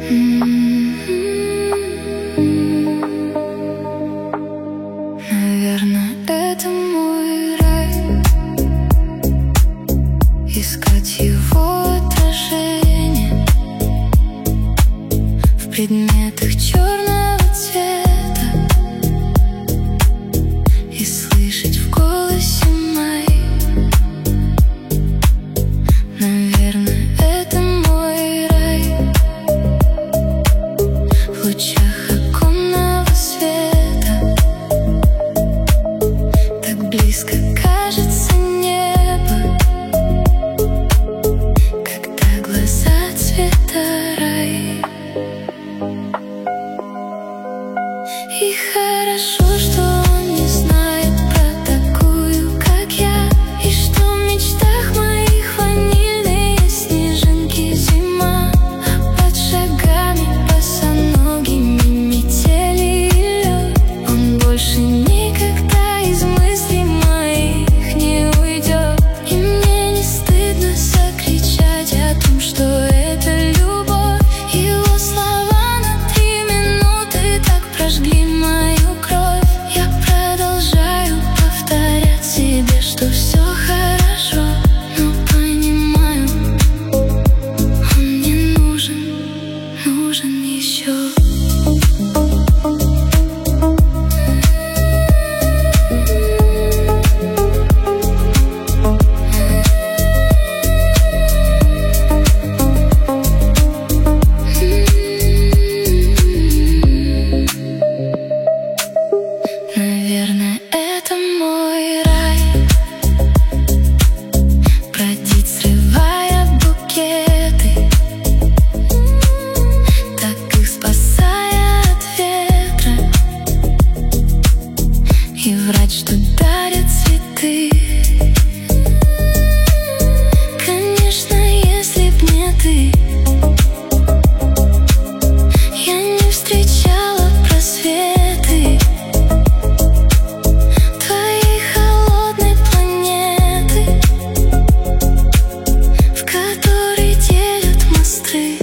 Наверное, это мой рай, искать его отражение в предметах черного цвета и слышать в голосе моим. Наверное, это мой рай, в лучах оконного света. Так близко кажется небо, когда глаза цвета рай. И хорошо, что он не знает про такую, как я, и что в мечтах моих ванильные снежинки зима, а под шагами босоногими метели и лед. Он больше никогда из мыслей моих не уйдет, и мне не стыдно закричать о том, что это любовь. Его слова на 3 минуты так прожгли мою кровь. Я продолжаю повторять себе, что все хорошо, но понимаю, он мне нужен еще. Наверное, это мой рай, бродить, срывая букеты, так их спасая от ветра, и врать, что дарят цветы. Конечно, если б не ты, я не встречала просветы твоей холодной планеты, в которой делят мосты.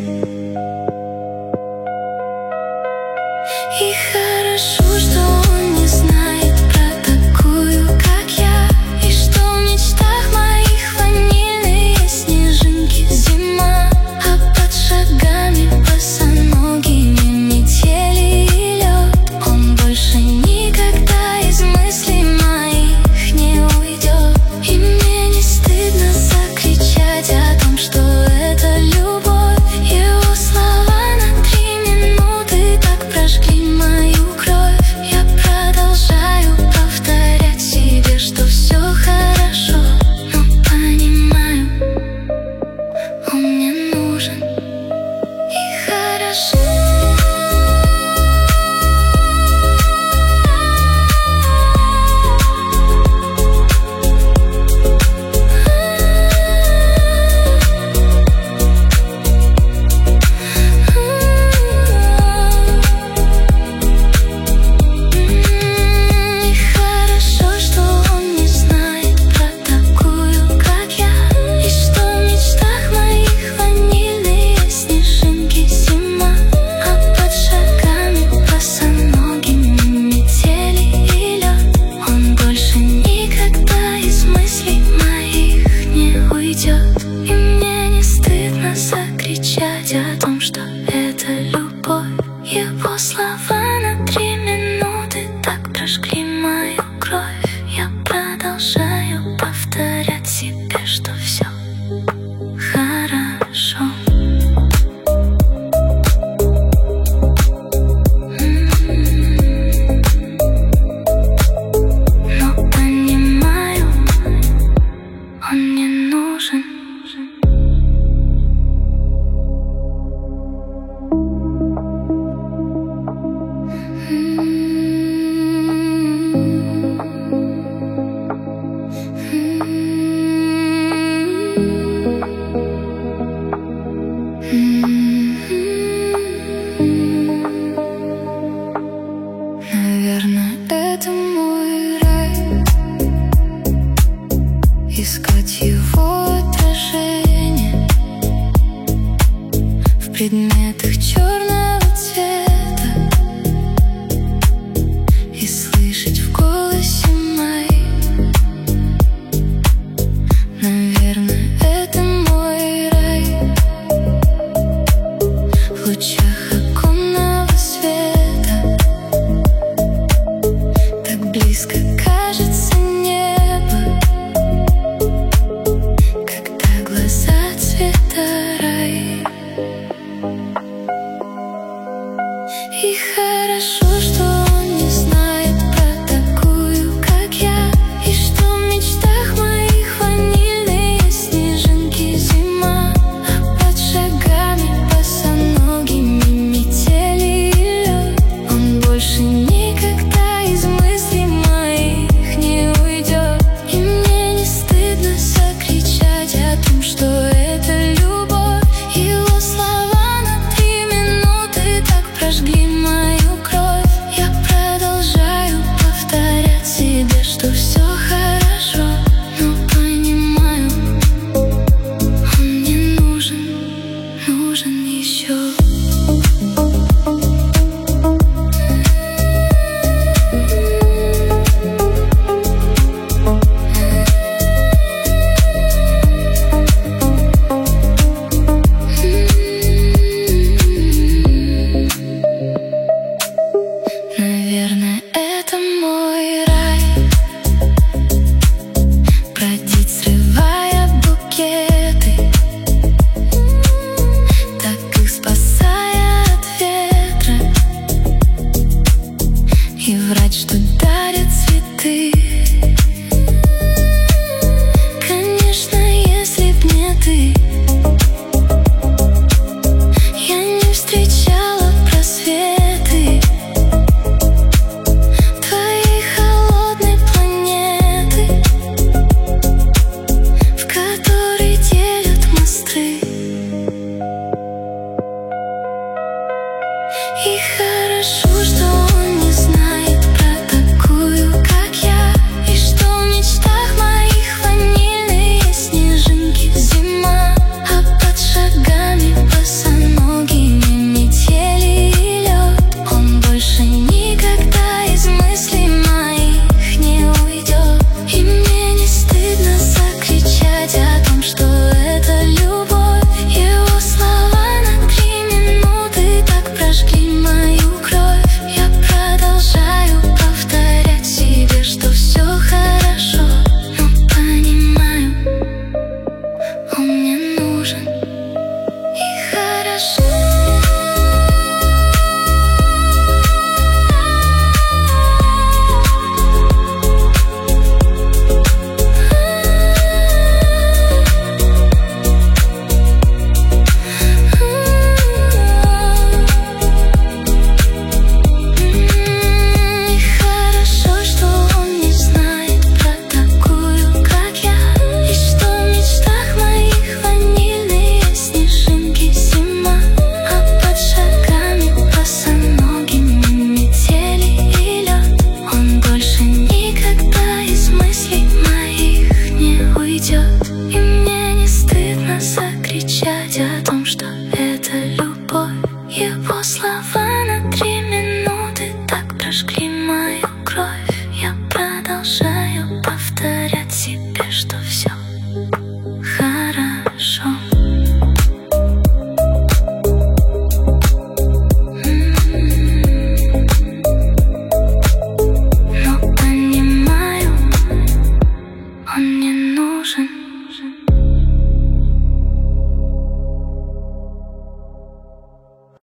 И хорошо, что он не знает про такую, как я, и что в мечтах моих ванильные снежинки зима, а под шагами босоногими метели и лед. Он больше никогда из мыслей моих не уйдет, и мне не стыдно закричать о том, что это любовь. Его слова на 3 минуты так прожгли мою кровь. Я продолжаю повторять себе, что все хорошо, но понимаю, он мне нужен. И хорошо. И хорошо, что он не знает про такую, как я, и что в мечтах моих ванильные снежинки зима, а под шагами босоногими метели и лед. Он больше никогда из мыслей моих не уйдет, и мне не стыдно закричать о том, что это любовь. Его слова на 3 минуты так прожгли мою кровь. Я продолжаю повторять себе, что все хорошо. Но понимаю, он мне нужен. Наверное, это мой рай, искать его отражение в предметах черного цвета и слышать в голосе моем: наверное, это мой рай. В лучах оконного света так близко кажется небо, когда глаза цвета рай. И хорошо, что он не знает про такую, как я, и что в мечтах моих ванильные снежинки зима, а под шагами босоногими метели и лед. Он больше никогда из мыслей моих не уйдет, и мне не стыдно закричать о том, что это любовь. Его слова на 3 минуты так прожгли мою кровь. Я продолжаю повторять себе, что все хорошо, но понимаю, он мне нужен еще. Наверное, это мой рай. Бродить, срывая букеты, так их спасая от ветра, и врать, что дарят цветы. Конечно, если б не ты, я не встречала просветы твоей холодной планеты, в которой делят мосты. И хорошо, что он не знает про такую, как я, и что в мечтах моих ванильные снежинки зима, а под шагами босоногими метели и лед. Он больше никогда из мыслей моих не уйдет, и мне не стыдно закричать о том, что это любовь. Его слова на 3 минуты так прожгли мою кровь. Я продолжаю повторять себе, что все хорошо, но понимаю, он мне нужен и хорошо. И хорошо, что он не знает про такую, как я, и что в мечтах моих ванильные снежинки зима, а под шагами босоногими метели и лед. Он больше никогда из мыслей моих не уйдет, и мне не стыдно закричать о том, что это любовь. Его слова